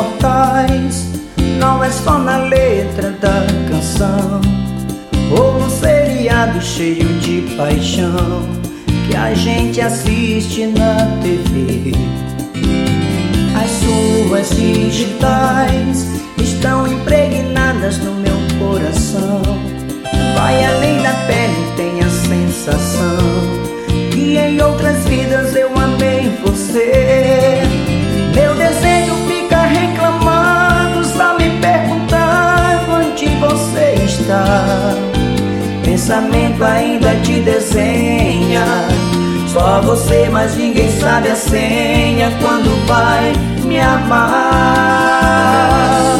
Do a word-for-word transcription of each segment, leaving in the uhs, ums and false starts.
imortais, não é só na letra da canção ou no seriado cheio de paixão que a gente assiste na T V. As suas digitais estão impregnadas no meu coração. Vai além da pele, tem a sensação que em outras vidas eu amei você. Meu desejo fica reclamando, só me perguntando onde você está. Pensamento ainda te desenha, só você, mas ninguém sabe a senha quando vai me amar.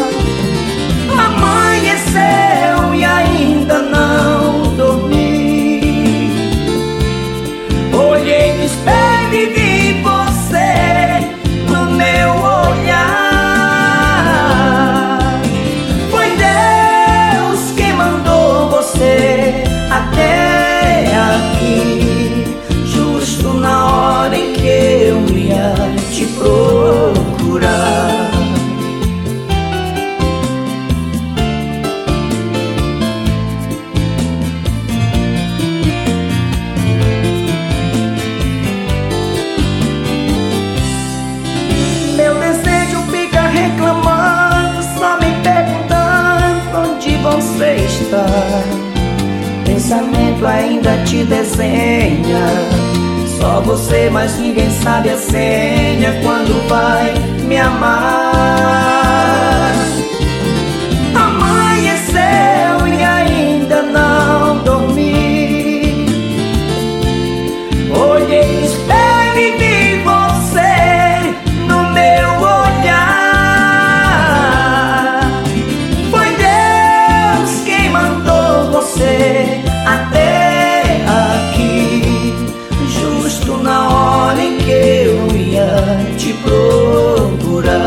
Amanheceu e ainda não dormi. Olhei no espelho e vi você no meu olhar. Foi Deus quem mandou você até aqui, justo na hora em que eu ia te procurar. Meu desejo fica reclamando, só me perguntando onde você está. Pensamento ainda te desenha, só você, mas ninguém sabe a senha quando vai me amar. Amanheceu e ainda não dormi. Olhei no espelho e vi você no meu olhar. Foi Deus quem mandou você até aqui, justo na hora em que eu ia te procurar.